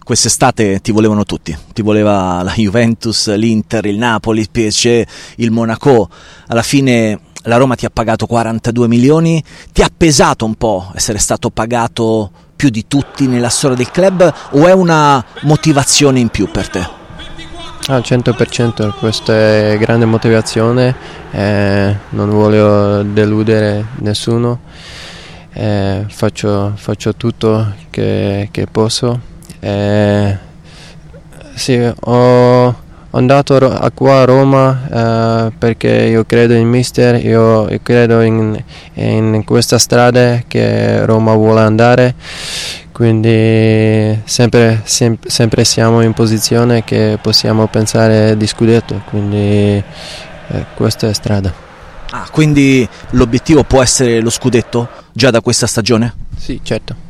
Quest'estate ti volevano tutti, ti voleva la Juventus, l'Inter, il Napoli, il PSG, il Monaco. Alla fine la Roma ti ha pagato 42 milioni, ti ha pesato un po' essere stato pagato più di tutti nella storia del club, o è una motivazione in più per te? Al 100%, questa è grande motivazione, non voglio deludere nessuno, faccio tutto che posso. Sì, ho andato qua a Roma perché io credo in mister, io credo in questa strada che Roma vuole andare, quindi sempre siamo in posizione che possiamo pensare di scudetto, quindi questa è strada. Quindi l'obiettivo può essere lo scudetto già da questa stagione? Sì, certo.